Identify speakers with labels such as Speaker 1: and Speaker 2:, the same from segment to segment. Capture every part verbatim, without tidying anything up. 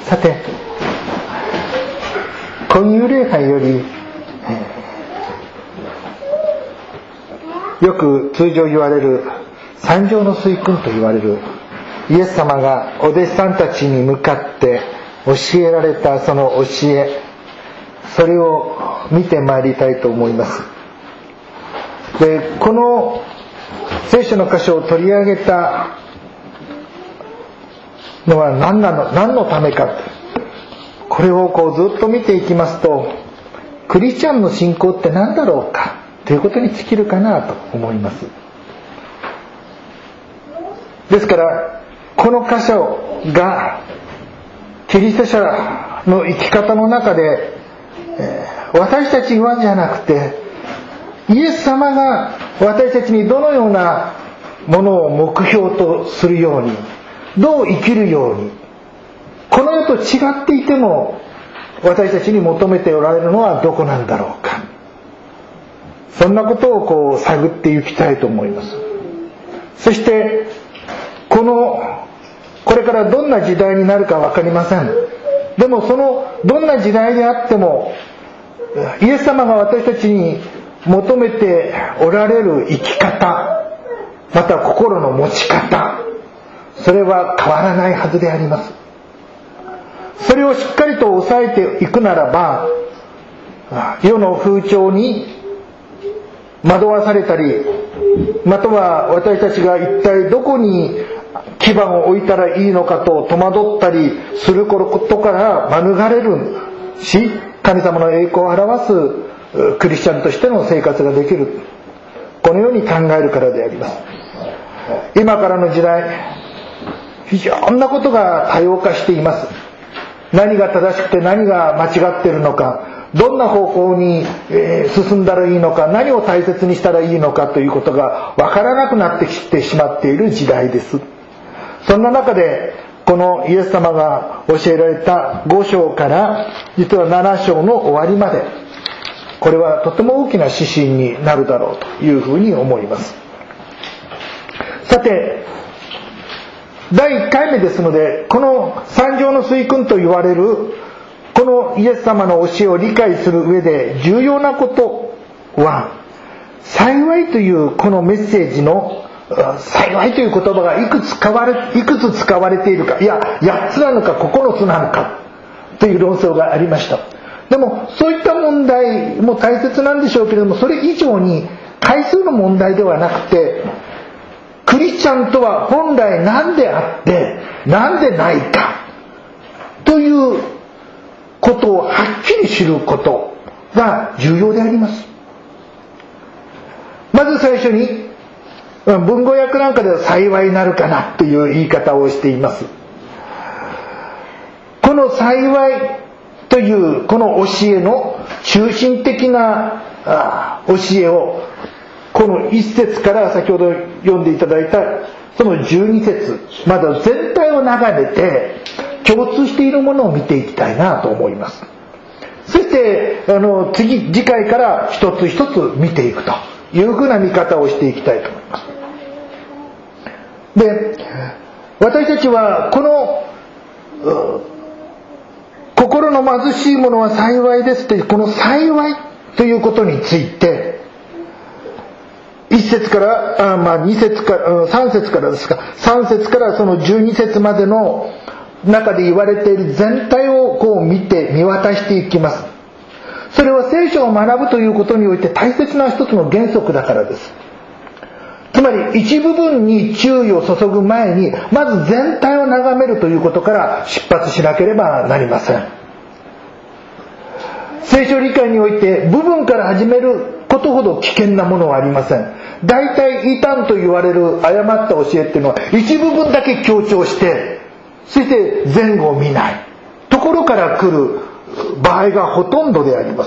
Speaker 1: さて、婚友礼拝より、えー、よく通常言われる三条の水訓と言われるイエス様がお弟子さんたちに向かって教えられたその教え、それを見てまいりたいと思います。で、この聖書の箇所を取り上げたのは何なの、何のためか、これをこうずっと見ていきますと、クリスチャンの信仰って何だろうかということに尽きるかなと思います。ですからこの箇所がキリスト者の生き方の中で、えー、私たちはじゃなくて、イエス様が私たちにどのようなものを目標とするように、どう生きるように、この世と違っていても私たちに求めておられるのはどこなんだろうか、そんなことをこう探っていきたいと思います。そしてこのこれからどんな時代になるか分かりません。でもそのどんな時代であっても、イエス様が私たちに求めておられる生き方、また心の持ち方、それは変わらないはずであります。それをしっかりと抑えていくならば、世の風潮に惑わされたり、または私たちが一体どこに基盤を置いたらいいのかと戸惑ったりすることから免れるし、神様の栄光を表すクリスチャンとしての生活ができる、このように考えるからであります。今からの時代、非常なことが多様化しています。何が正しくて何が間違っているのか、どんな方向に進んだらいいのか、何を大切にしたらいいのかということが分からなくなってきてしまっている時代です。そんな中でこのイエス様が教えられたご章から実はなな章の終わりまで、これはとても大きな指針になるだろうというふうに思います。さて、だいいっかいめですので、この三条の水訓と言われるこのイエス様の教えを理解する上で重要なことは、幸いというこのメッセージの幸いという言葉がいくつ使われ、いくつ使われているか、いややっつなのかここのつなのかという論争がありました。でもそういった問題も大切なんでしょうけれども、それ以上に回数の問題ではなくて、クリスチャンとは本来何であって何でないかということをはっきり知ることが重要であります。まず最初に文語訳なんかでは幸いなるかなという言い方をしています。この幸いというこの教えの中心的な教えを、この一節から先ほど読んでいただいたそのじゅうに節まだ全体を眺めて共通しているものを見ていきたいなと思います。そしてあの 次, 次回から一つ一つ見ていくというふうな見方をしていきたいと思います。で、私たちはこの心の貧しいものは幸いですというこの幸いということについて、一節からあ、まあ、二節から三節からですか、三節からそのじゅうに節までの中で言われている全体をこう見て見渡していきます。それは聖書を学ぶということにおいて大切な一つの原則だからです。つまり一部分に注意を注ぐ前に、まず全体を眺めるということから出発しなければなりません。聖書理解において部分から始めることほど危険なものはありません。大体異端と言われる誤った教えっていうのは一部分だけ強調して、そして前後を見ないところから来る場合がほとんどであります。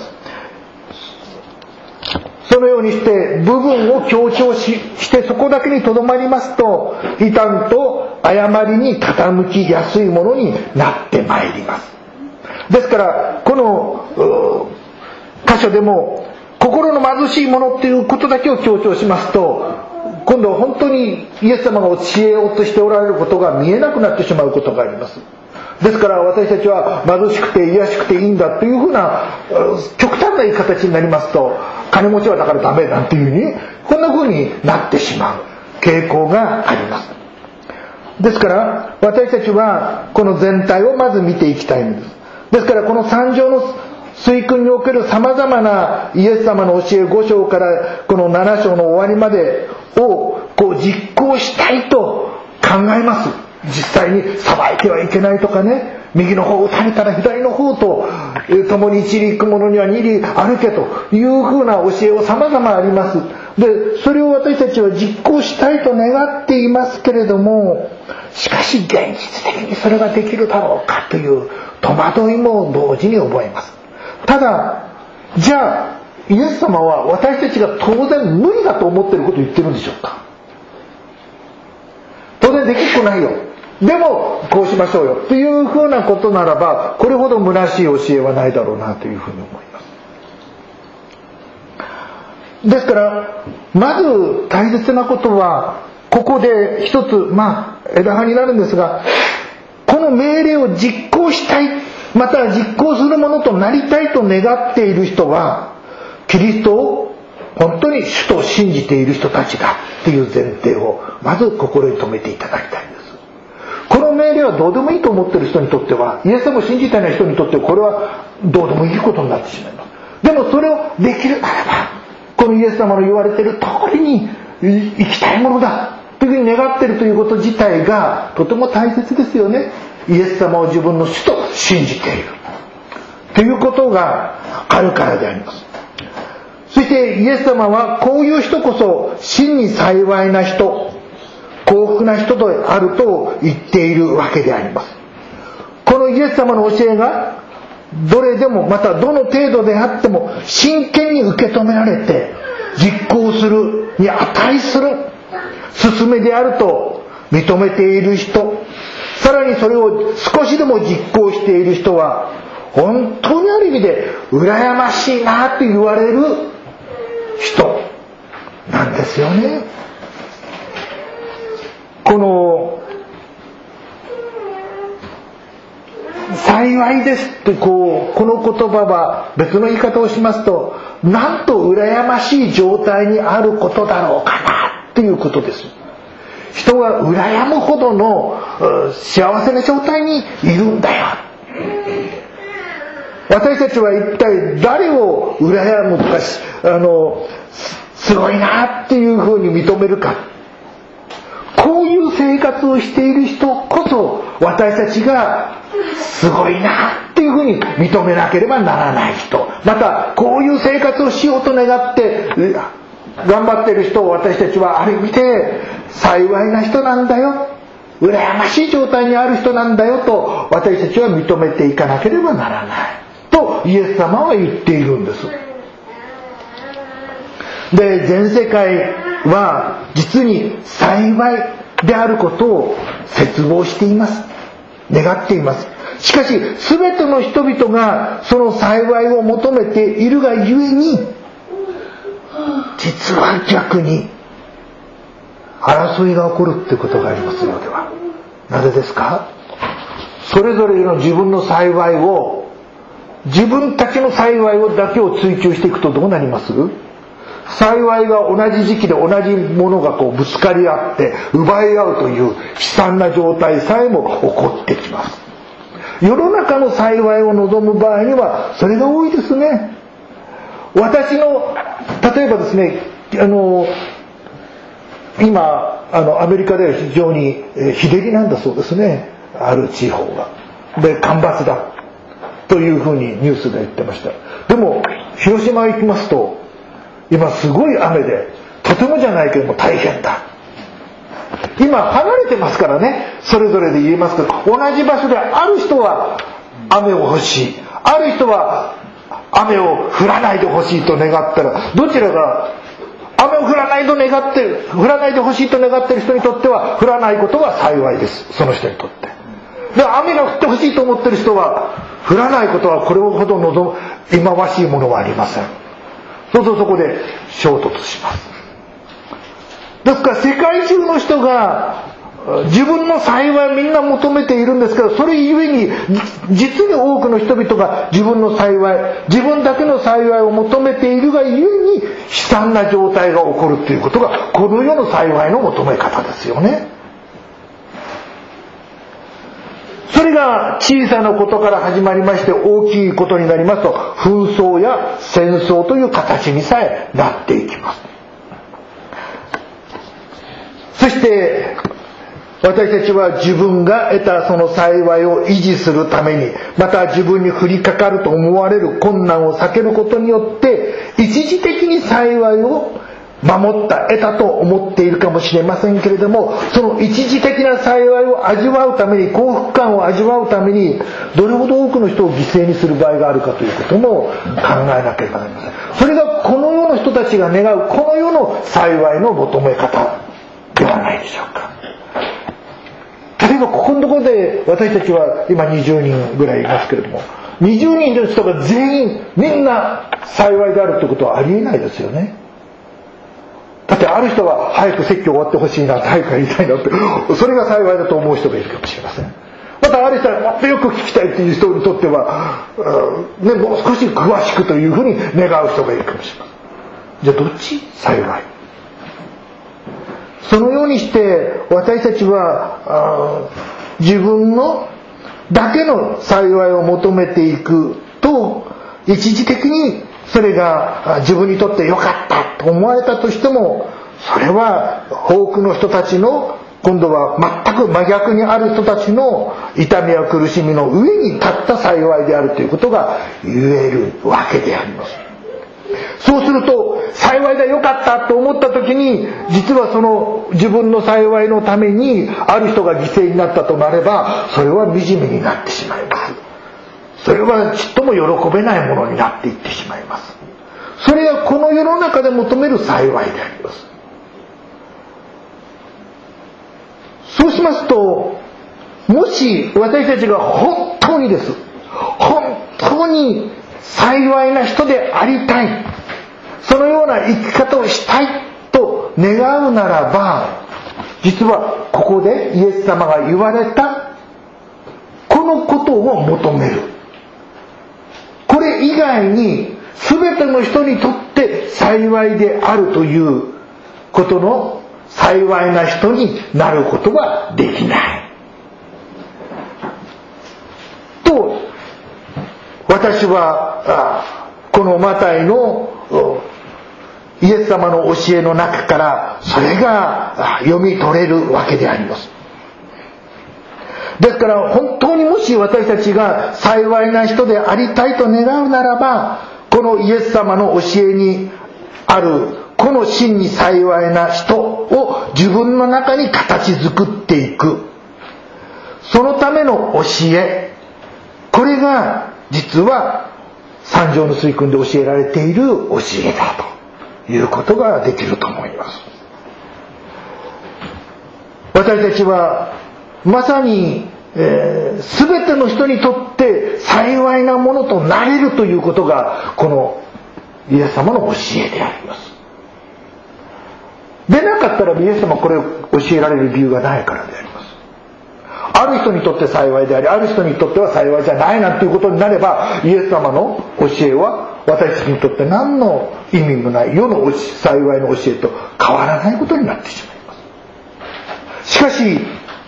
Speaker 1: そのようにして部分を強調 し, してそこだけにとどまりますと、異端と誤りに傾きやすいものになってまいります。ですからこの箇所でも心の貧しいものっていうことだけを強調しますと、今度は本当にイエス様が教えようとしておられることが見えなくなってしまうことがあります。 ですから私たちは貧しくて卑しくていいんだというふうな極端な言い形になりますと、金持ちはだからダメなんていうふうにこんなふうになってしまう傾向があります。ですから私たちはこの全体をまず見ていきたいんです。ですからこの三条の水訓におけるさまざまなイエス様の教えご章からこのなな章の終わりまでをこう実行したいと考えます。実際に裁いてはいけないとかね、右の方を打たれたら左の方と共に一里行く者には二里歩けというふうな教えを様々あります。でそれを私たちは実行したいと願っていますけれども、しかし現実的にそれができるだろうかという戸惑いも同時に覚えます。ただじゃあイエス様は私たちが当然無理だと思っていることを言ってるんでしょうか。当然できっこないよ、でもこうしましょうよというふうなことならば、これほど虚しい教えはないだろうなというふうに思います。ですからまず大切なことはここで一つまあ枝葉になるんですが、この命令を実行したい、または実行するものとなりたいと願っている人はキリストを本当に主と信じている人たちだっていう前提をまず心に留めていただきたいんです。この命令はどうでもいいと思っている人にとっては、イエス様を信じていない人にとってはこれはどうでもいいことになってしまいます。でもそれをできるならばこのイエス様の言われている通りに生きたいものだというふうに願っているということ自体がとても大切ですよね。イエス様を自分の主と信じているということがあるからであります。そしてイエス様はこういう人こそ真に幸いな人、幸福な人であると言っているわけであります。このイエス様の教えがどれでもまたどの程度であっても真剣に受け止められて実行するに値する勧めであると認めている人、さらにそれを少しでも実行している人は本当にある意味で羨ましいなと言われる人なんですよね。この幸いですってこうこの言葉は別の言い方をしますと、なんと羨ましい状態にあることだろうかなっていうことです。人が羨むほどの幸せな状態にいるんだよ。私たちは一体誰を羨むとかあのすごいなっていうふうに認めるか。こういう生活をしている人こそ私たちがすごいなっていうふうに認めなければならない人、またこういう生活をしようと願って頑張っている人を私たちはある意味で幸いな人なんだよ、羨ましい状態にある人なんだよと私たちは認めていかなければならないとイエス様は言っているんです。で全世界は実に幸いであることを切望しています、願っています。しかし全ての人々がその幸いを求めているがゆえに、実は逆に争いが起こるってことがありますようでは。なぜですか。それぞれの自分の幸いを、自分たちの幸いをだけを追求していくとどうなります？幸いが同じ時期で同じものがこうぶつかり合って奪い合うという悲惨な状態さえも起こってきます。世の中の幸いを望む場合にはそれが多いですね。私の例えばですね、あの今あのアメリカでは非常に日照りなんだそうですね、ある地方が。で干ばつだというふうにニュースで言ってました。でも広島へ行きますと今すごい雨でとてもじゃないけども大変だ。今離れてますからね、それぞれで言えますけど、同じ場所である人は雨を欲しい、ある人は雨を降らないで欲しいと願ったら、どちらが雨を降らないと願ってる降らないで欲しいと願っている人にとっては降らないことが幸いです、その人にとって。で雨が降ってほしいと思っている人は降らないことはこれほど望む忌まわしいものはありません。そうするとそこで衝突します。ですから世界中の人が自分の幸いをみんな求めているんですけど、それゆえに実に多くの人々が自分の幸い、自分だけの幸いを求めているがゆえに悲惨な状態が起こるということがこの世の幸いの求め方ですよね。それが小さなことから始まりまして大きいことになりますと、紛争や戦争という形にさえなっていきます。そして私たちは自分が得たその幸いを維持するために、また自分に降りかかると思われる困難を避けることによって一時的に幸いを守った、得たと思っているかもしれませんけれども、その一時的な幸いを味わうために、幸福感を味わうためにどれほど多くの人を犠牲にする場合があるかということも考えなければなりません。それがこの世の人たちが願うこの世の幸いの求め方ではないでしょうか。例えばここのところで私たちは今にじゅうにんぐらいいますけれども、にじゅうにんの人が全員みんな幸いであるということはありえないですよね。だってある人は早く説教終わってほしいなって、早くやりたいなって、それが幸いだと思う人がいるかもしれません。またある人はもっとよく聞きたいっていう人にとっては、ね、もう少し詳しくというふうに願う人がいるかもしれません。じゃあどっち幸い？そのようにして私たちは自分のだけの幸いを求めていくと、一時的にそれが自分にとって良かったと思われたとしても、それは多くの人たちの、今度は全く真逆にある人たちの痛みや苦しみの上に立った幸いであるということが言えるわけであります。そうすると幸いが良かったと思った時に、実はその自分の幸いのためにある人が犠牲になったとなれば、それは惨めになってしまいます。それはちっとも喜べないものになっていってしまいます。それがこの世の中で求める幸いであります。そうしますと、もし私たちが本当にです本当に幸いな人でありたい、そのような生き方をしたいと願うならば、実はここでイエス様が言われたこのことを求める。これ以外に全ての人にとって幸いであるということの幸いな人になることはできないと、私はこのマタイのイエス様の教えの中からそれが読み取れるわけであります。ですから本当にもし私たちが幸いな人でありたいと願うならば、このイエス様の教えにあるこの真に幸いな人を自分の中に形作っていく、そのための教え、これが実は三条の水訓で教えられている教えだということができると思います。私たちはまさに、えー、全ての人にとって幸いなものとなれるということがこのイエス様の教えであります。でなかったらイエス様これを教えられる理由がないからであります。ある人にとって幸いであり、ある人にとっては幸いじゃないなんていうことになれば、イエス様の教えは私たちにとって何の意味もない世の幸いの教えと変わらないことになってしまいます。しかし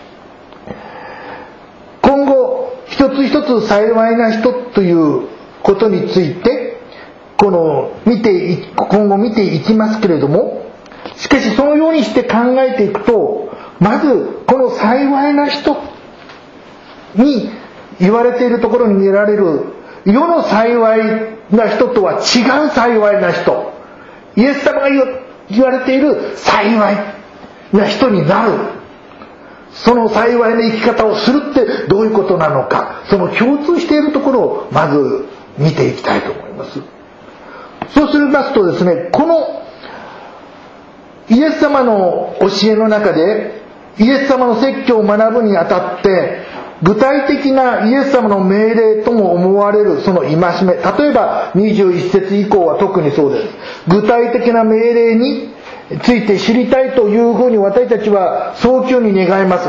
Speaker 1: 今後一つ一つ幸いな人ということについてこの見て今後見ていきますけれども、しかしそのようにして考えていくと、まずこの幸いな人に言われているところに見られる世の幸いな人とは違う幸いな人、イエス様が言われている幸いな人になる、その幸いな生き方をするってどういうことなのか、その共通しているところをまず見ていきたいと思います。そうするますとですね、このイエス様の教えの中でイエス様の説教を学ぶにあたって具体的なイエス様の命令とも思われるその戒め、例えばにじゅういち節以降は特にそうです。具体的な命令に、 ついて知りたいというふうに私たちは早急に願います。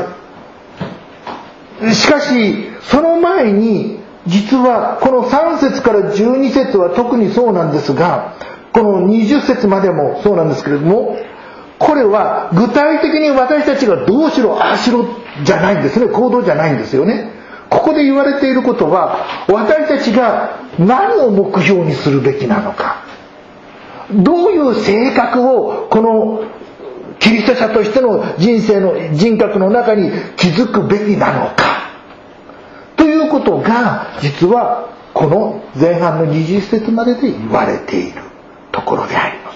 Speaker 1: しかしその前に、実はこのさん節からじゅうに節は特にそうなんですが、このにじゅっ節までもそうなんですけれども、これは具体的に私たちがどうしろああしろじゃないんですね。行動じゃないんですよね。ここで言われていることは、私たちが何を目標にするべきなのか、どういう性格をこのキリスト者としての人生の人格の中に築くべきなのかということが、実はこの前半のにじゅっ節までで言われているところであります。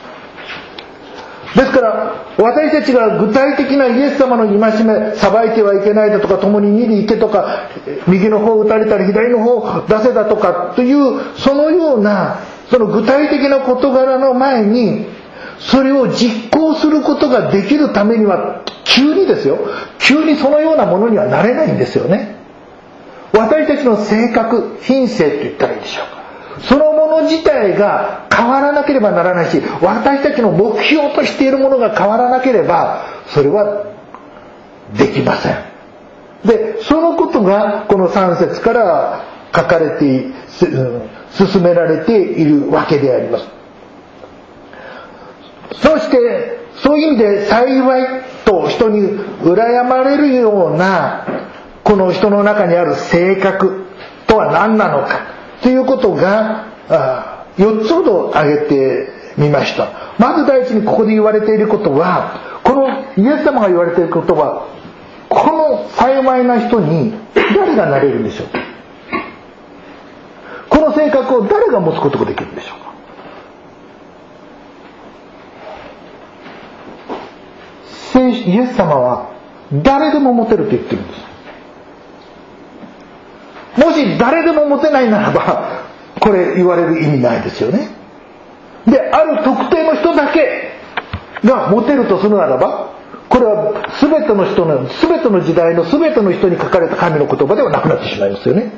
Speaker 1: ですから私たちが具体的なイエス様の戒め、裁いてはいけないだとか、共に見に行けとか、右の方を打たれたら左の方を出せだとかという、そのようなその具体的な事柄の前に、それを実行することができるためには、急にですよ、急にそのようなものにはなれないんですよね。私たちの性格、品性と言ったらいいでしょうか、そのもの自体が変わらなければならないし、私たちの目標としているものが変わらなければそれはできません。で、そのことがこのさん節から書かれて進められているわけであります。そしてそういう意味で、幸いと人に羨まれるようなこの人の中にある性格とは何なのかということがよっつほど挙げてみました。まず第一にここで言われていることは、このイエス様が言われていることは、この幸いな人に誰がなれるんでしょうか。この性格を誰が持つことができるんでしょうか。イエス様は誰でも持てると言ってるんです。もし誰でも持てないならば、これ言われる意味ないですよね。で、ある特定の人だけが持てるとするならば、これは全ての人の、全ての時代の全ての人に書かれた神の言葉ではなくなってしまいますよね。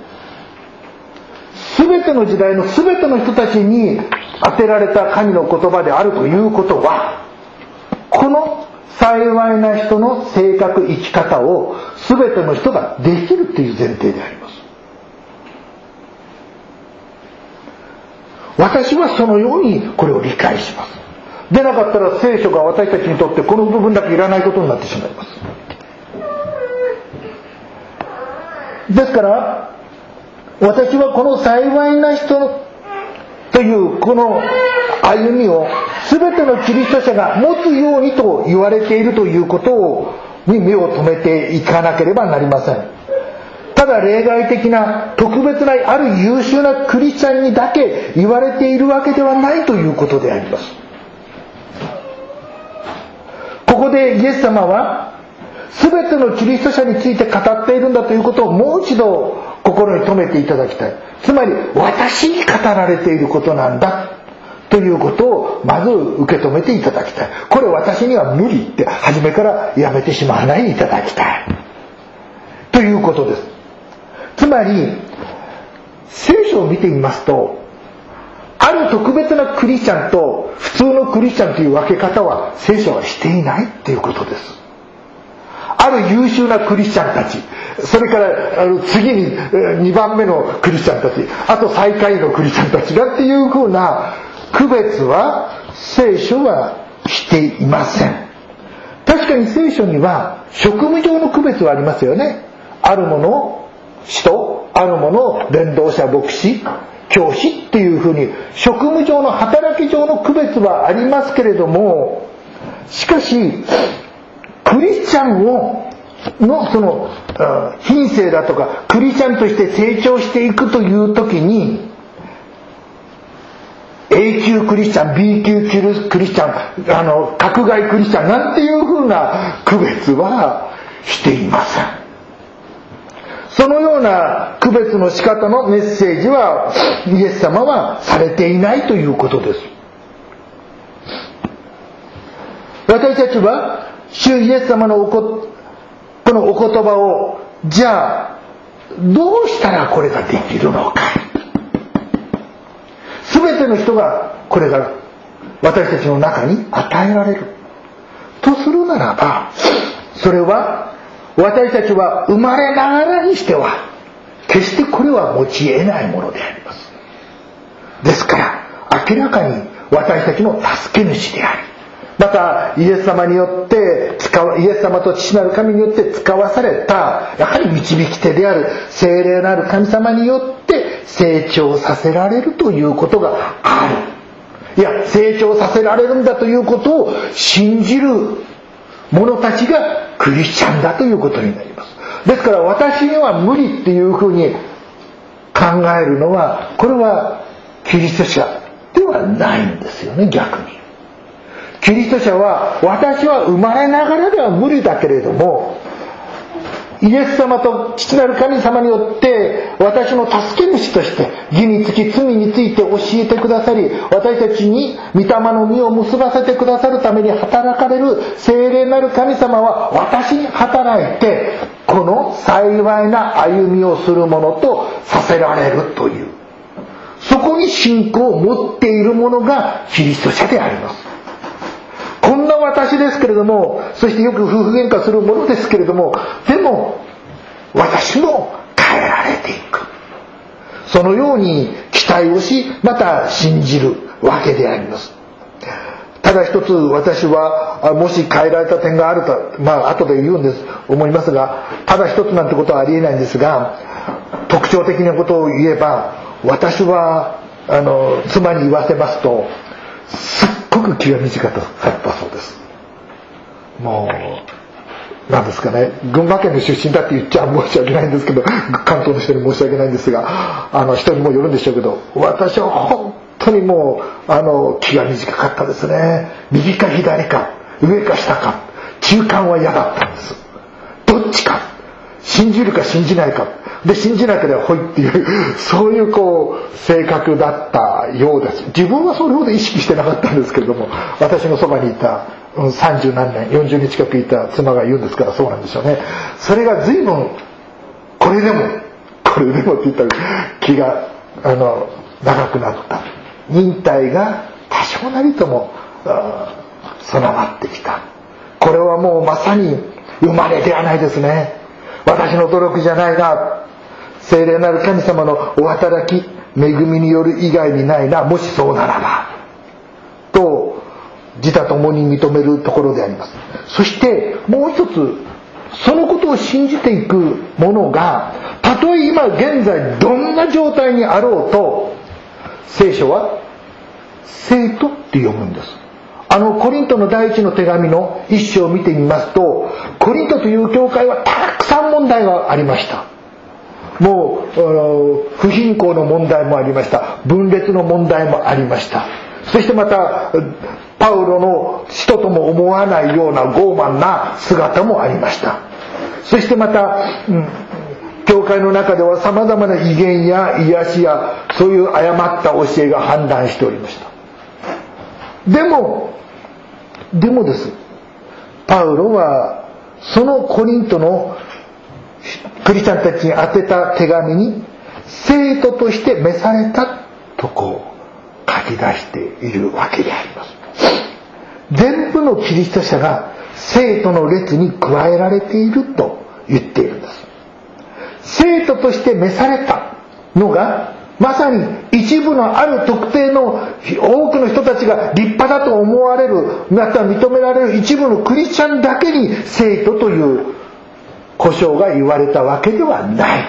Speaker 1: 全ての時代の全ての人たちに当てられた神の言葉であるということは、この幸いな人の性格、生き方を全ての人ができるという前提であります。私はそのようにこれを理解します。でなかったら聖書が私たちにとってこの部分だけいらないことになってしまいます。ですから私はこの幸いな人というこの歩みを全てのキリスト者が持つようにと言われているということをに目を留めていかなければなりません。ただ例外的な特別なある優秀なクリスチャンにだけ言われているわけではないということであります。ここでイエス様は全てのキリスト者について語っているんだということをもう一度心に留めていただきたい。つまり私に語られていることなんだということをまず受け止めていただきたい。これ私には無理って初めからやめてしまわないでいただきたいということです。つまり聖書を見てみますと、ある特別なクリスチャンと普通のクリスチャンという分け方は聖書はしていないということです。ある優秀なクリスチャンたち、それから次ににばんめのクリスチャンたち、あと最下位のクリスチャンたちだっていうふうな区別は聖書はしていません。確かに聖書には職務上の区別はありますよね。あるもの使徒、あるもの伝道者、牧師、教師っていうふうに職務上の働き上の区別はありますけれども、しかしクリスチャンをのその品性だとかクリスチャンとして成長していくという時に A 級クリスチャン、 B 級クリスチャン、あの閣外クリスチャンなんていうふうな区別はしていません。そのような区別の仕方のメッセージはイエス様はされていないということです。私たちは主イエス様のおここのお言葉をじゃあどうしたらこれができるのか、全ての人がこれが私たちの中に与えられるとするならば、それは私たちは生まれながらにしては決してこれは持ち得ないものであります。ですから明らかに私たちの助け主であり、またイエス様によって使わイエス様と父なる神によって使わされたやはり導き手である聖霊なる神様によって成長させられるということがある。いや、成長させられるんだということを信じる者たちがクリスチャンだということになります。ですから私には無理っていうふうに考えるのは、これはキリスト者ではないんですよね。逆にキリスト者は、私は生まれながらでは無理だけれども、イエス様と父なる神様によって私の助け主として義につき罪について教えてくださり、私たちに御霊の実を結ばせてくださるために働かれる聖霊なる神様は、私に働いてこの幸いな歩みをするものとさせられるという、そこに信仰を持っている者がキリスト者であります。こんな私ですけれども、そしてよく夫婦喧嘩するものですけれども、でも私も変えられていく、そのように期待をし、また信じるわけであります。ただ一つ、私はもし変えられた点があると、まあ後で言うんです思いますが、ただ一つなんてことはありえないんですが、特徴的なことを言えば、私はあの妻に言わせますと、すっごく気が短かったそうです。もうなんですかね、群馬県の出身だって言っちゃ申し訳ないんですけど、関東の人に申し訳ないんですが、あの人にもよるんでしょうけど、私は本当にもうあの気が短かったですね。右か左か上か下か中間は嫌だったんです。どっちか、信じるか信じないかで、信じなければほいっていうそういうこう性格だったようです。自分はそれほど意識してなかったんですけれども、私のそばにいたさんじゅう何年よんじゅうにん近くいた妻が言うんですから、そうなんでしょうね。それが随分これでもこれでもって言ったら気があの長くなった、忍耐が多少なりとも備わってきた。これはもうまさに生まれではないですね。私の努力じゃないな、聖霊なる神様のお働き恵みによる以外にないな、もしそうならばと自他ともに認めるところであります。そしてもう一つ、そのことを信じていく者が、たとえ今現在どんな状態にあろうと、聖書は生徒って読むんです。あのコリントの第一の手紙の一章を見てみますと、コリントという教会はたくさん問題がありました。もう不貧困の問題もありました。分裂の問題もありました。そしてまたパウロの使徒とも思わないような傲慢な姿もありました。そしてまた、うん、教会の中ではさまざまな異言や癒しやそういう誤った教えが氾濫しておりました。でもでもです、パウロはそのコリントのクリスチャンたちに宛てた手紙に生徒として召されたとこう書き出しているわけであります。全部のキリスト者が生徒の列に加えられていると言っているんです。生徒として召されたのがまさに一部のある特定の多くの人たちが立派だと思われる、また認められる一部のクリスチャンだけに生徒という呼称が言われたわけではない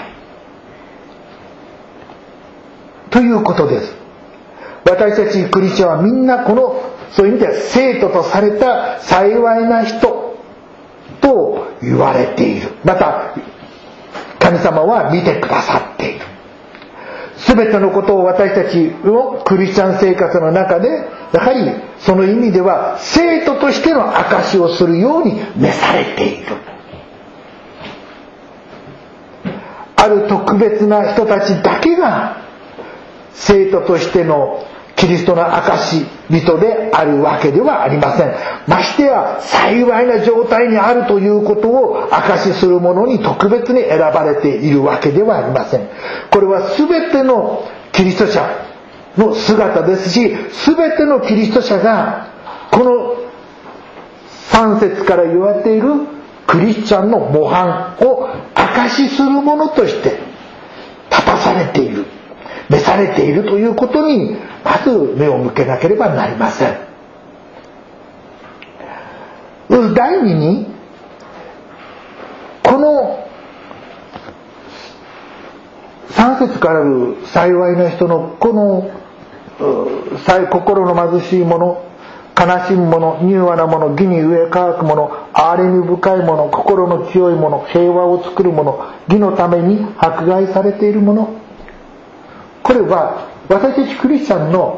Speaker 1: ということです。私たちクリスチャンはみんなこのそういう意味では生徒とされた幸いな人と言われている。また神様は見てくださっている。すべてのことを私たちのクリスチャン生活の中でやはりその意味では生徒としての証しをするように召されている。ある特別な人たちだけが生徒としてのキリストの証人であるわけではありません。ましてや幸いな状態にあるということを証しする者に特別に選ばれているわけではありません。これは全てのキリスト者の姿ですし、全てのキリスト者がこのさん節から言われているクリスチャンの模範を証しするものとして立たされている、召されているということにまず目を向けなければなりません。第二に、このさん節からある幸いな人のこの心の貧しい者、悲しむ者、柔和な者、義に飢え渇く者、憐れみ深い者、心の清い者、平和を作る者、義のために迫害されている者、これは私たちクリスチャンの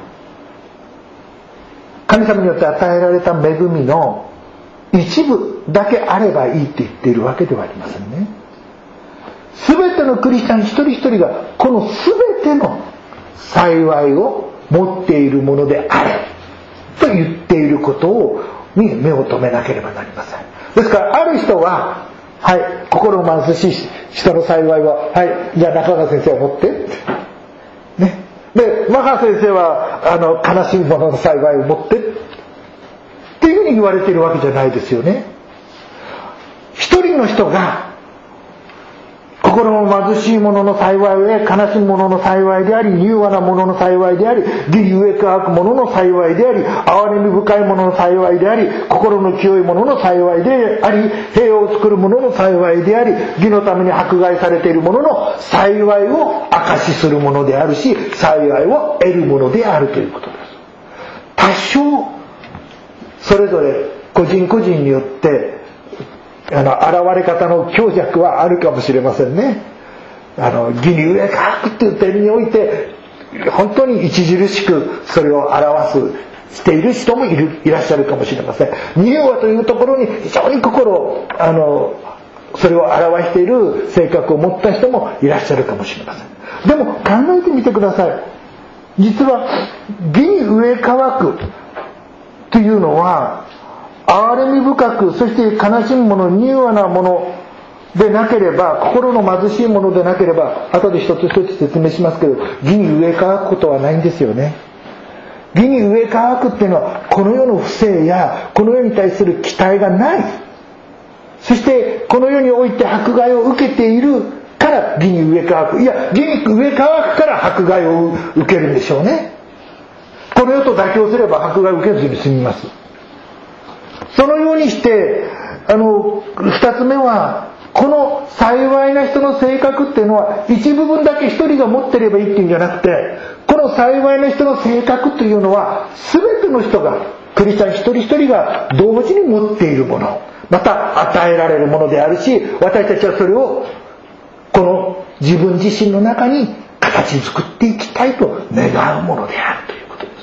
Speaker 1: 神様によって与えられた恵みの一部だけあればいいって言っているわけではありませんね。全てのクリスチャン一人一人がこの全ての幸いを持っているものであれと言っていることをに目を留めなければなりません。ですからある人は、はい、心貧しい人の幸いは、はい、じゃあ中川先生を持ってね、でマハ先生はあの悲しい者の幸いを持ってっていうふうに言われているわけじゃないですよね。一人の人が心の貧しい者の幸いで、悲しむ者の幸いであり、柔和な者の幸いであり、義に飢え渇く者の幸いであり、憐れみ深い者の幸いであり、心の清い者の幸いであり、平和を作る者の幸いであり、義のために迫害されている者の幸いを証しするものであるし、幸いを得るものであるということです。多少それぞれ個人個人によってあの現れ方の強弱はあるかもしれませんね。あの義に飢え渇くという点において本当に著しくそれを表すしている人もいるいらっしゃるかもしれません。柔和というところに非常に心をあのそれを表している性格を持った人もいらっしゃるかもしれません。でも考えてみてください。実は義に飢え渇くというのは憐れみ深く、そして悲しむ者、柔和なものでなければ、心の貧しいものでなければ、後で一つ一つ説明しますけど、義に飢え渇くことはないんですよね。義に飢え渇くっていうのはこの世の不正やこの世に対する期待がない、そしてこの世において迫害を受けているから義に飢え渇く、いや義に飢え渇くから迫害を受けるんでしょうね。この世と妥協すれば迫害を受けずに済みます。そのようにしてあの二つ目は、この幸いな人の性格っていうのは一部分だけ一人が持ってればいいっていうんじゃなくて、この幸いな人の性格というのは全ての人が、クリスチャン一人一人が同時に持っているもの、また与えられるものであるし、私たちはそれをこの自分自身の中に形作っていきたいと願うものであるということです。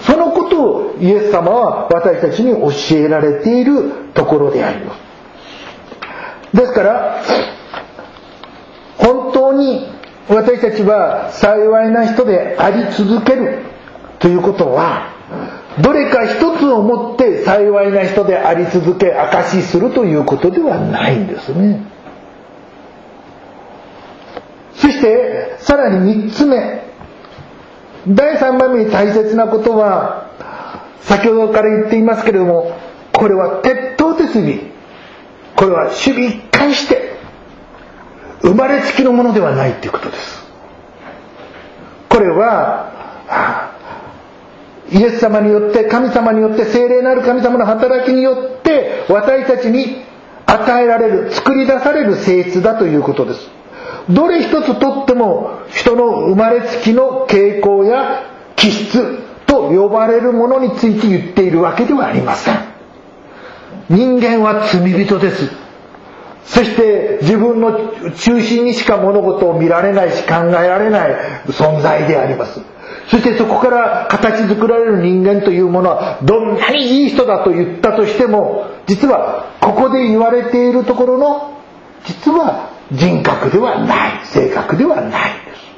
Speaker 1: そのことをイエス様は私たちに教えられているところであります。ですから本当に私たちは幸いな人であり続けるということは、どれか一つをもって幸いな人であり続け証しするということではないんですね。そしてさらに三つ目、だいさんばんめに大切なことは、先ほどから言っていますけれども、これは徹頭徹尾、これは守備一貫して生まれつきのものではないということです。これはイエス様によって、神様によって、聖霊なる神様の働きによって私たちに与えられる、作り出される性質だということです。どれ一つとっても人の生まれつきの傾向や気質と呼ばれるものについて言っているわけではありません。人間は罪人です。そして自分の中心にしか物事を見られないし考えられない存在であります。そしてそこから形作られる人間というものは、どんなにいい人だと言ったとしても、実はここで言われているところの実は人格ではない、性格ではないんです。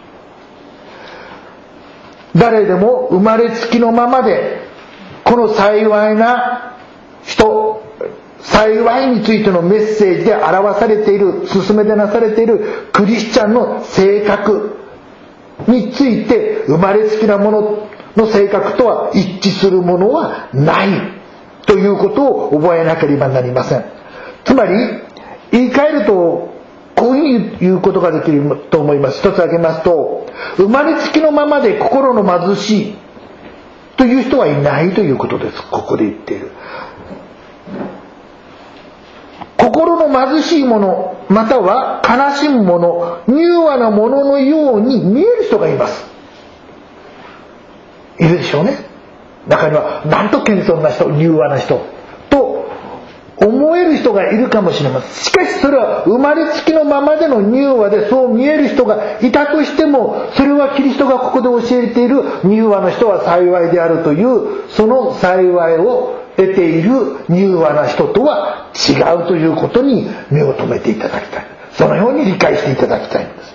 Speaker 1: 誰でも生まれつきのままで、この幸いな人、幸いについてのメッセージで表されている、勧めでなされているクリスチャンの性格について生まれつきなものの性格とは一致するものはないということを覚えなければなりません。つまり言い換えるとこういうふうに言うことができると思います。一つ挙げますと、生まれつきのままで心の貧しいという人はいないということです。ここで言っている心の貧しいもの、または悲しむもの、柔和なもののように見える人がいます。いるでしょうね。中にはなんと謙遜な人、柔和な人と思える人がいるかもしれません。しかしそれは生まれつきのままでの柔和でそう見える人がいたとしても、それはキリストがここで教えている柔和な人は幸いであるという、その幸いを得ている柔和な人とは違うということに目を留めていただきたい。そのように理解していただきたいんです。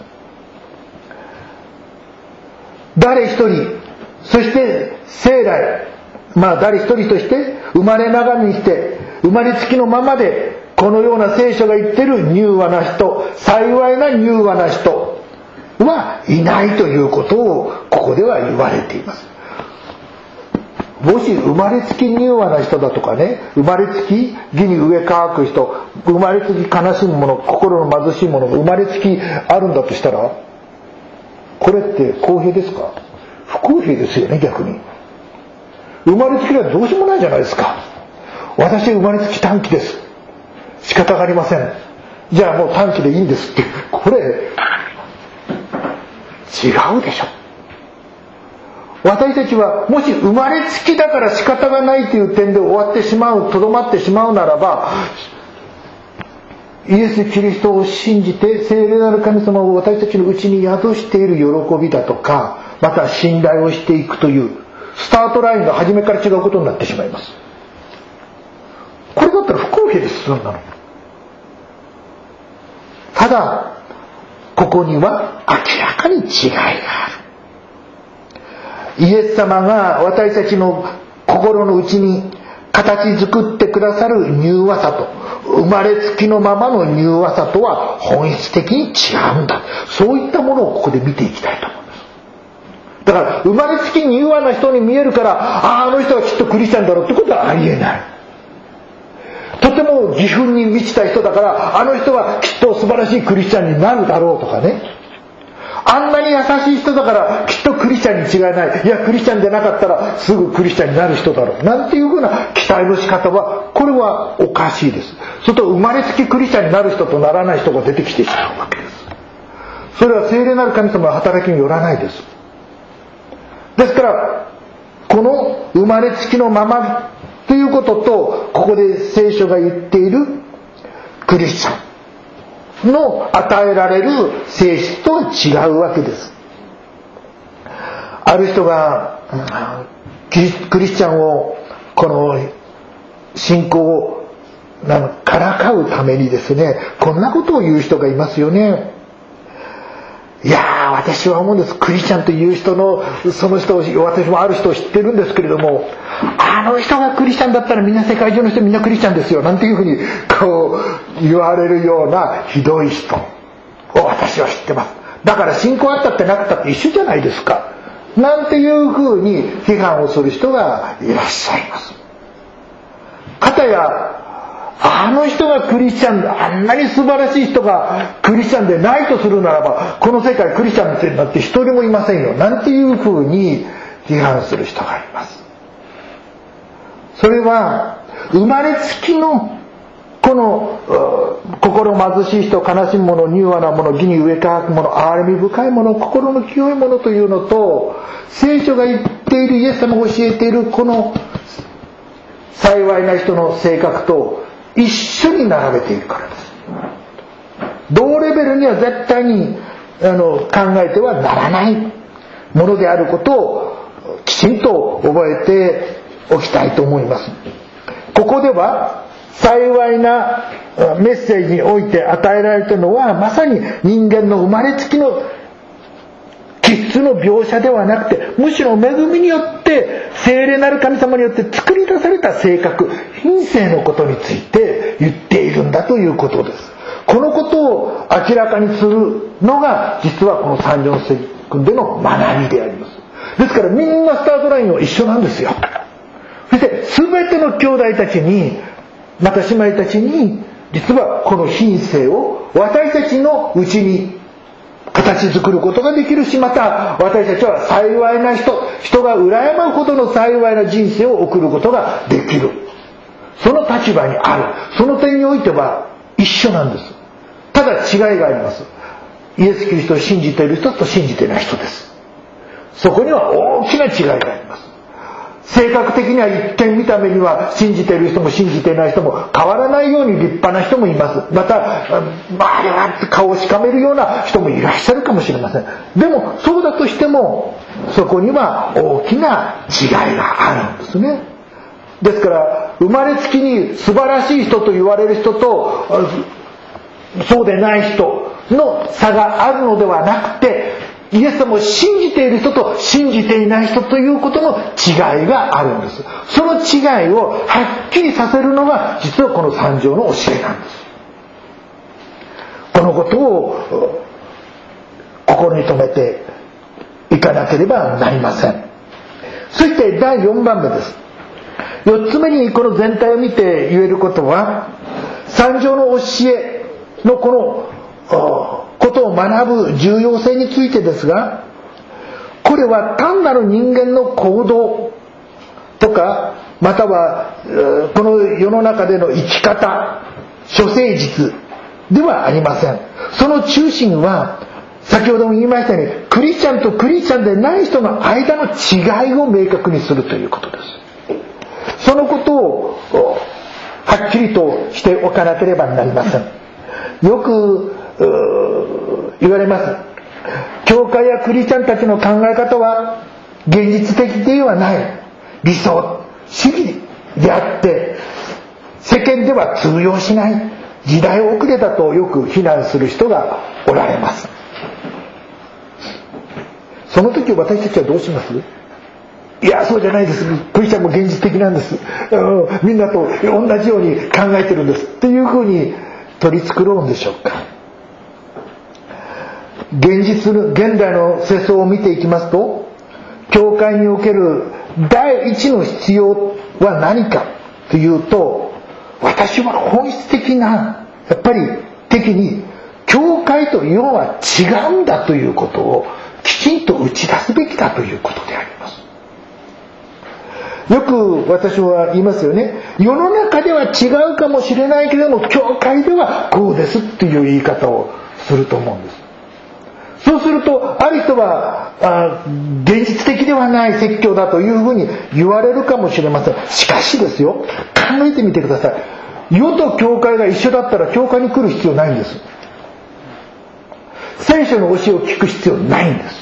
Speaker 1: 誰一人、そして生来、まあ誰一人として生まれながらにして生まれつきのままでこのような聖書が言ってる柔和な人、幸いな柔和な人はいないということをここでは言われています。もし生まれつき柔和な人だとかね、生まれつき義に上乾く人、生まれつき悲しむ者、心の貧しい者が生まれつきあるんだとしたら、これって公平ですか？不公平ですよね。逆に生まれつきはどうしようもないじゃないですか。私生まれつき短期です、仕方がありません、じゃあもう短期でいいんですって、これ違うでしょ。私たちはもし生まれつきだから仕方がないという点で終わってしまう、とどまってしまうならば、イエス・キリストを信じて聖霊なる神様を私たちのうちに宿している喜びだとか、また信頼をしていくというスタートラインが初めから違うことになってしまいます。これだったら不公平です。そんなの。ただここには明らかに違いがある。イエス様が私たちの心の内に形作ってくださる柔和さと、生まれつきのままの柔和さとは本質的に違うんだ。そういったものをここで見ていきたいと思うんです。だから生まれつき柔和な人に見えるから、ああ、あの人はきっとクリスチャンだろうってことはありえない。とても義憤に満ちた人だから、あの人はきっと素晴らしいクリスチャンになるだろうとかね、あんなに優しい人だからきっとクリスチャンに違いない、いやクリスチャンでなかったらすぐクリスチャンになる人だろうなんていうふうな期待の仕方は、これはおかしいです。すると生まれつきクリスチャンになる人とならない人が出てきてしまうわけです。それは聖霊なる神様の働きによらないです。ですからこの生まれつきのままということと、ここで聖書が言っているクリスチャンの与えられる性質とは違うわけです。ある人がクリスチャンをこの信仰をからかうためにですね、こんなことを言う人がいますよね。いやー、私は思うんです。クリスチャンという人のその人を、私もある人を知ってるんですけれども、あの人がクリスチャンだったらみんな世界中の人みんなクリスチャンですよなんていうふうにこう言われるようなひどい人を私は知ってます。だから信仰あったってなかったって一緒じゃないですかなんていうふうに批判をする人がいらっしゃいます。かたやあの人がクリスチャン、あんなに素晴らしい人がクリスチャンでないとするならば、この世界クリスチャンってなって一人もいませんよなんていうふうに批判する人がいます。それは生まれつきのこの心貧しい人、悲しむ者、柔和な者、義に上乾く者、憐れみ深い者、心の清い者というのと、聖書が言っている、イエス様が教えているこの幸いな人の性格と一緒に並べているからです。同レベルには絶対にあの考えてはならないものであることをきちんと覚えておきたいと思います。ここでは幸いなメッセージにおいて与えられているのは、まさに人間の生まれつきの気質の描写ではなくて、むしろ恵みによって聖霊なる神様によって作り出された性格、品性のことについて言っているんだということです。このことを明らかにするのが実はこのさんじゅうよん節での学びであります。ですからみんなスタートラインは一緒なんですよ。そして全ての兄弟たちに、また姉妹たちに、実はこの品性を私たちのうちに形作ることができるし、また私たちは幸いな人、人が羨むほどの幸いな人生を送ることができる、その立場にある。その点においては一緒なんです。ただ違いがあります。イエス・キリストを信じている人と信じていない人です。そこには大きな違いがあります。性格的には一見見た目には信じている人も信じていない人も変わらないように立派な人もいます。また、まあ、あれは顔をしかめるような人もいらっしゃるかもしれません。でもそうだとしてもそこには大きな違いがあるんですね。ですから生まれつきに素晴らしい人と言われる人とそうでない人の差があるのではなくて、イエス様を信じている人と信じていない人ということの違いがあるんです。その違いをはっきりさせるのが実はこの三条の教えなんです。このことを心に留めていかなければなりません。そしてだいよんばんめです。よっつめにこの全体を見て言えることは、三条の教えのこのことを学ぶ重要性についてですが、これは単なる人間の行動とか、またはこの世の中での生き方、処世術ではありません。その中心は先ほども言いましたように、クリスチャンとクリスチャンでない人の間の違いを明確にするということです。そのことをはっきりとしておかなければなりません。よく言われます。教会やクリスチャンたちの考え方は現実的ではない、理想主義であって世間では通用しない、時代遅れだとよく非難する人がおられます。その時私たちはどうします？いや、そうじゃないです、クリスチャンも現実的なんです、みんなと同じように考えてるんですっていうふうに取り繕うんでしょうか。現実の現代の世相を見ていきますと、教会における第一の必要は何かというと、私は本質的な、やっぱり的に教会と世は違うんだということをきちんと打ち出すべきだということであります。よく私は言いますよね。世の中では違うかもしれないけれども、教会ではこうですっていう言い方をすると思うんです。そうするとある人はあ現実的ではない説教だというふうに言われるかもしれません。しかしですよ、考えてみてください。世と教会が一緒だったら教会に来る必要ないんです。聖書の教えを聞く必要ないんです。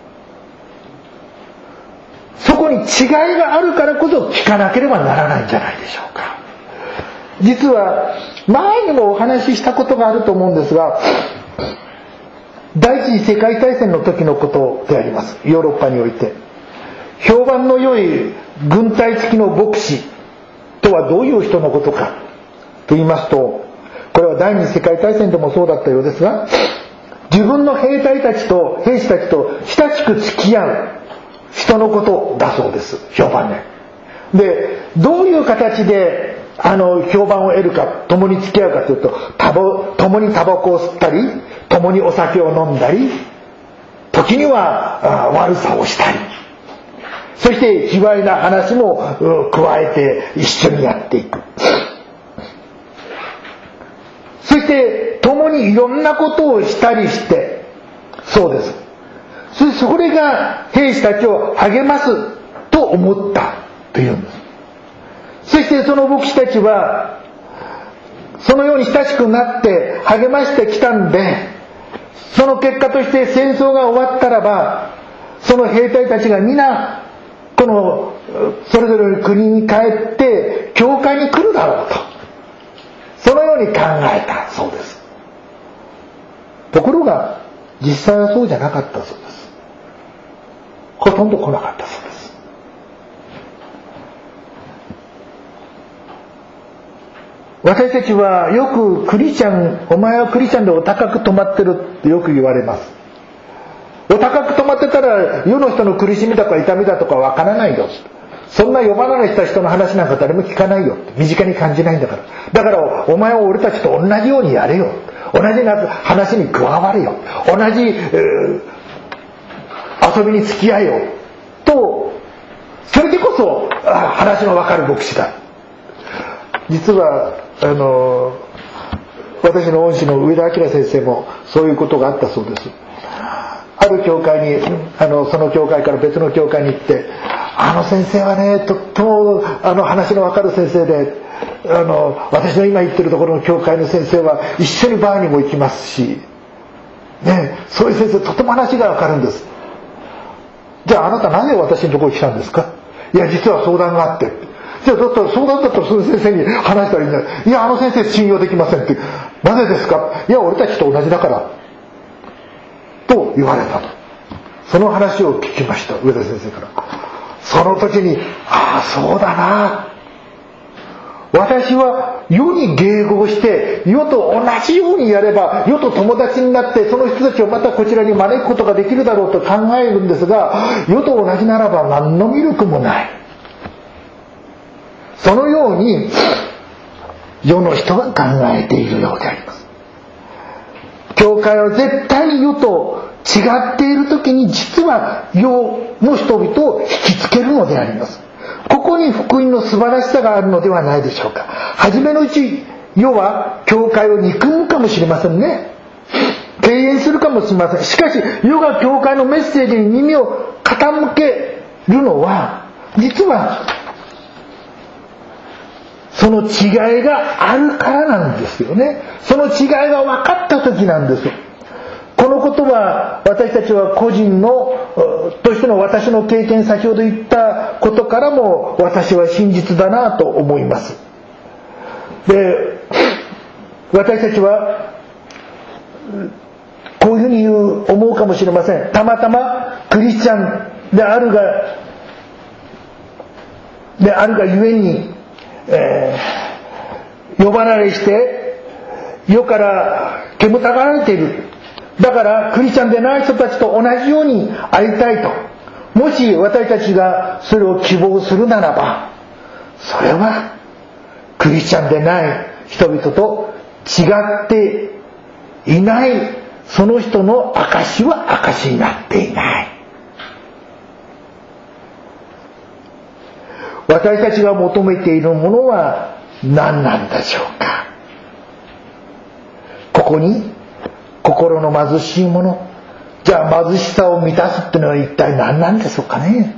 Speaker 1: そこに違いがあるからこそ聞かなければならないんじゃないでしょうか。実は前にもお話ししたことがあると思うんですが、第一次世界大戦の時のことであります。ヨーロッパにおいて評判の良い軍隊付きの牧師とはどういう人のことかと言いますと、これは第二次世界大戦でもそうだったようですが、自分の兵隊たちと兵士たちと親しく付き合う人のことだそうです。評判ね。で、どういう形であの評判を得るか、共に付き合うかというと、タバ共にタバコを吸ったり、共にお酒を飲んだり、時には悪さをしたり、そして卑猥な話も加えて一緒にやっていく。そして共にいろんなことをしたりして、そうです。そしてそれが兵士たちを励ますと思ったというんです。そしてその牧師たちはそのように親しくなって励ましてきたんで、その結果として戦争が終わったらば、その兵隊たちが皆このそれぞれの国に帰って教会に来るだろうと、そのように考えたそうです。ところが実際はそうじゃなかったそうです。ほとんど来なかったそうです。私たちはよくクリスチャン、お前はクリスチャンでお高く止まってるってよく言われます。 お高く止まってたら世の人の苦しみだとか痛みだとかわからないよ。そんな呼ばれした人の話なんか誰も聞かないよ。身近に感じないんだから。だからお前は俺たちと同じようにやれよ。同じ話に加われよ。同じ、えー、遊びに付き合えよ。と、それでこそ話のわかる牧師だ。実はあの私の恩師の上田明先生もそういうことがあったそうです。ある教会にあのその教会から別の教会に行って、あの先生はねとってもあの話のわかる先生で、あの私の今言ってるところの教会の先生は一緒にバーにも行きますし、ね、そういう先生とても話がわかるんです。じゃああなたなぜ私のところに来たんですか。いや実は相談があって。じゃあだったら相談だったらその先生に話したらいいんだ。いやあの先生信用できませんって。なぜですか。いや俺たちと同じだからと言われたと。その話を聞きました、上田先生から。その時に、ああそうだな、私は世に迎合して世と同じようにやれば世と友達になってその人たちをまたこちらに招くことができるだろうと考えるんですが、世と同じならば何の魅力もない。そのように世の人が考えているようであります。教会は絶対に世と違っている時に実は世の人々を引きつけるのであります。ここに福音の素晴らしさがあるのではないでしょうか。初めのうち世は教会を憎むかもしれませんね。敬遠するかもしれません。しかし世が教会のメッセージに耳を傾けるのは実はその違いがあるからなんですよね。その違いが分かった時なんです。このことは私たちは個人のとしての私の経験、先ほど言ったことからも私は真実だなと思います。で、私たちはこういうふうに言う思うかもしれません。たまたまクリスチャンであるがであるがゆえに、えー、呼ばれして世から煙たがられている。だからクリスチャンでない人たちと同じようにありたいと、もし私たちがそれを希望するならば、それはクリスチャンでない人々と違っていないその人の証は証になっていない。私たちが求めているものは何なんでしょうか。ここに心の貧しいもの、じゃあ貧しさを満たすっていうのは一体何なんでしょうかね。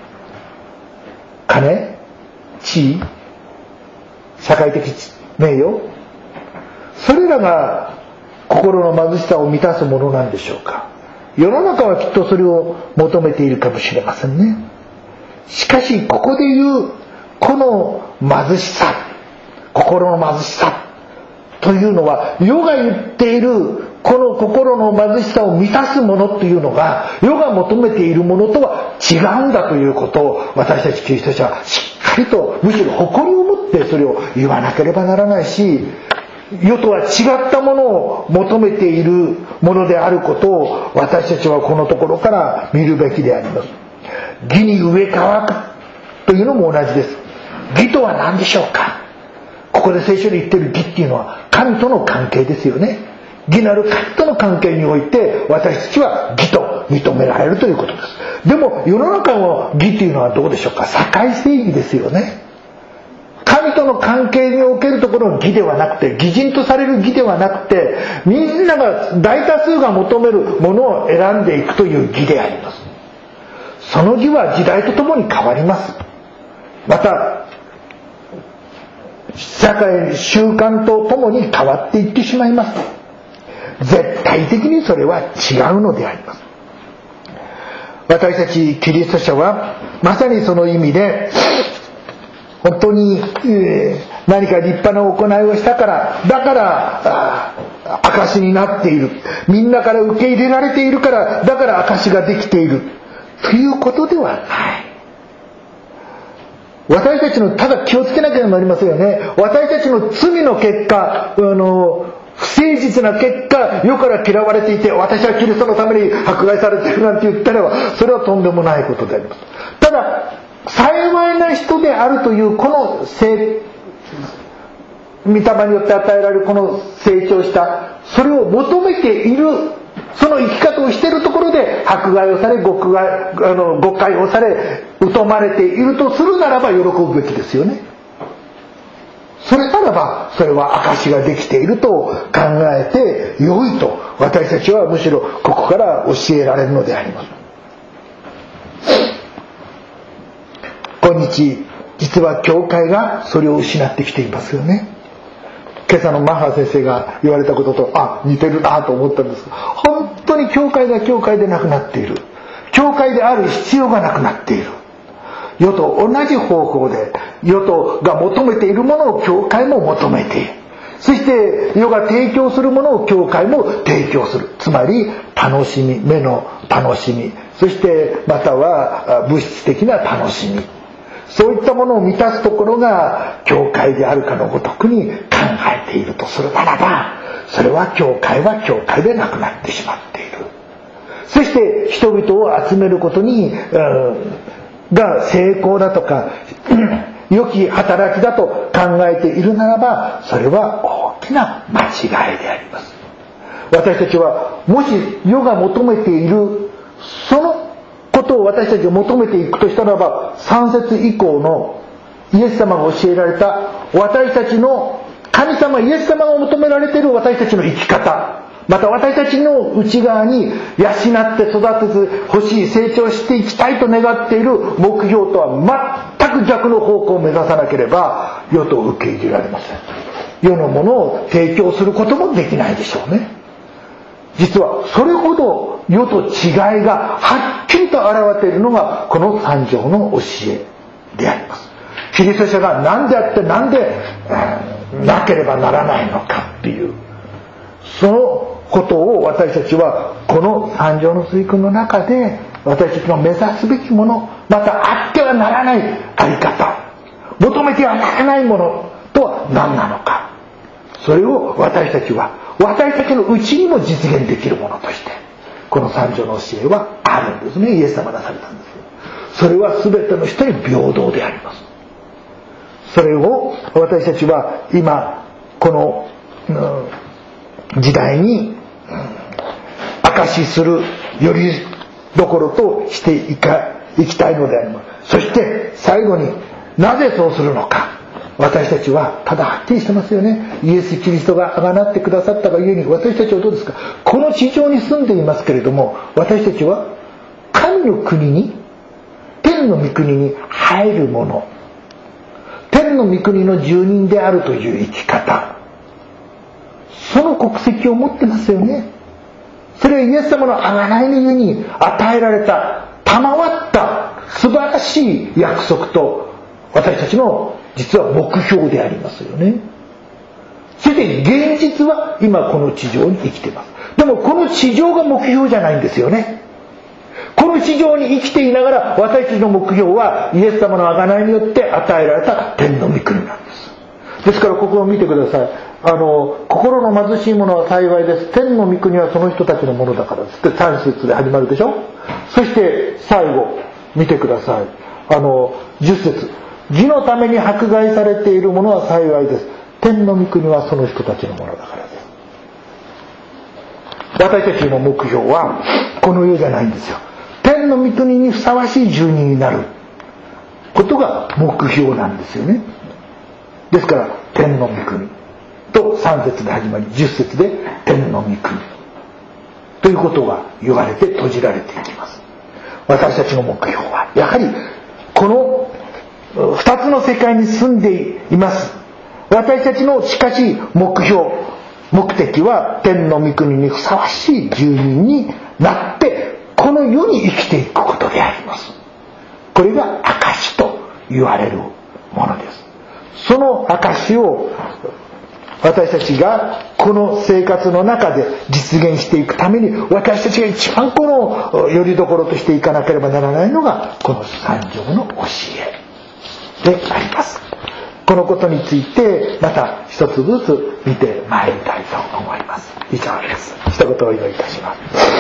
Speaker 1: 金、地位、社会的名誉、それらが心の貧しさを満たすものなんでしょうか。世の中はきっとそれを求めているかもしれませんね。しかしここで言うこの貧しさ、心の貧しさというのは、世が言っているこの心の貧しさを満たすものというのが世が求めているものとは違うんだということを、私たちキリスト者はしっかりと、むしろ誇りを持ってそれを言わなければならないし、世とは違ったものを求めているものであることを私たちはこのところから見るべきであります。義に植え乾くというのも同じです。義とは何でしょうか。ここで聖書で言っている義っていうのは神との関係ですよね。義なる神との関係において私たちは義と認められるということです。でも世の中の義というのはどうでしょうか。社会正義ですよね。神との関係におけるところの義ではなくて、義人とされる義ではなくて、みんなが大多数が求めるものを選んでいくという義であります。その義は時代とともに変わります。また社会習慣とともに変わっていってしまいます。絶対的にそれは違うのであります。私たちキリスト者はまさにその意味で本当に、えー、何か立派な行いをしたからだから証になっている、みんなから受け入れられているからだから証ができているということではない。私たちのただ気をつけなければなりませんよね。私たちの罪の結果、あの不誠実な結果世から嫌われていて、私はキリストのために迫害されているなんて言ったらば、それはとんでもないことであります。ただ幸いな人であるというこの聖御霊によって与えられるこの成長した、それを求めている、その生き方をしているところで迫害をされ、誤解、あの誤解をされ、疎まれているとするならば喜ぶべきですよね。それならばそれは証ができていると考えて良いと、私たちはむしろここから教えられるのであります。今日実は教会がそれを失ってきていますよね。今朝のマッハ先生が言われたこととあ似てるなと思ったんですが、本当に教会が教会でなくなっている、教会である必要がなくなっている。世と同じ方法で世とが求めているものを教会も求めている。そして世が提供するものを教会も提供する。つまり楽しみ、目の楽しみ、そしてまたは物質的な楽しみ、そういったものを満たすところが教会であるかのごとくに考えているとするならば、それは教会は教会でなくなってしまっている。そして人々を集めることに、うんが成功だとか良き働きだと考えているならば、それは大きな間違いであります。私たちはもし世が求めているそのことを私たちが求めていくとしたならば、さん節以降のイエス様が教えられた私たちの神様イエス様が求められている私たちの生き方、また私たちの内側に養って育ててほしい、成長していきたいと願っている目標とは全く逆の方向を目指さなければ世と受け入れられません。世のものを提供することもできないでしょうね。実はそれほど世と違いがはっきりと現れているのがこの三条の教えであります。キリスト者が何であって何で、うん、なければならないのかっていう、そのことを私たちはこの三条の水訓の中で私たちの目指すべきもの、またあってはならないあり方、求めてはならないものとは何なのか、それを私たちは私たちのうちにも実現できるものとしてこの三条の教えはあるんですね。イエス様がなされたんです。それは全ての人に平等であります。それを私たちは今この、うん、時代に証しするよりどころとしていかいきたいのであります。そして最後になぜそうするのか、私たちはただはっきりしてますよね。イエス・キリストがあがなってくださったがゆえに私たちはどうですか。この地上に住んでいますけれども、私たちは神の国に、天の御国に入るもの、天の御国の住人であるという生き方、その国籍を持ってますよね。それはイエス様の贖いのゆえに与えられた賜った素晴らしい約束と私たちの実は目標でありますよね。そして現実は今この地上に生きています。でもこの地上が目標じゃないんですよね。この地上に生きていながら私たちの目標はイエス様の贖いによって与えられた天の御国なんです。ですからここを見てください。あの心の貧しい者は幸いです、天の御国はその人たちのものだからですってさん節で始まるでしょ。そして最後見てください。あのじゅっ節、義のために迫害されている者は幸いです、天の御国はその人たちのものだからです。私たちの目標はこの世じゃないんですよ。天の御国にふさわしい住人になることが目標なんですよね。ですから天の御国とさん節で始まりじゅっ節で天の御国ということが言われて閉じられていきます。私たちの目標はやはりこの二つの世界に住んでいます。私たちのしかし目標、目的は天の御国にふさわしい住人になってこの世に生きていくことであります。これが証と言われるものです。その証を私たちがこの生活の中で実現していくために、私たちが一番このよりどころとしていかなければならないのがこの三条の教えであります。 このことについてまた一つずつ見てまいりたいと思います。以上です。一言お祈りいたします。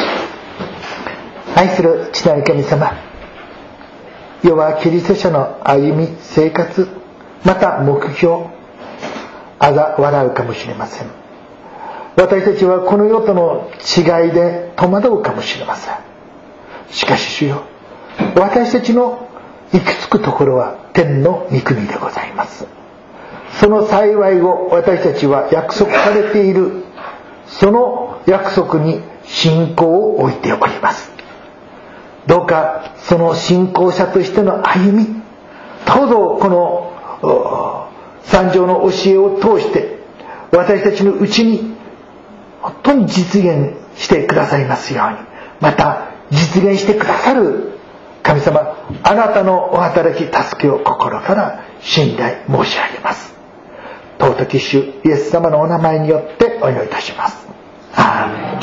Speaker 1: 愛する父なる神様、世はキリスト者の歩み、生活、また目標、あざ笑うかもしれません。私たちはこの世との違いで戸惑うかもしれません。しかし主よ、私たちの行き着くところは天の御国でございます。その幸いを私たちは約束されている、その約束に信仰を置いております。どうかその信仰者としての歩み、どうぞこの三条の教えを通して私たちのうちに本当に実現してくださいますように、また実現してくださる神様、あなたのお働き助けを心から信頼申し上げます。尊き主イエス様のお名前によってお祈りいたします。アーメン。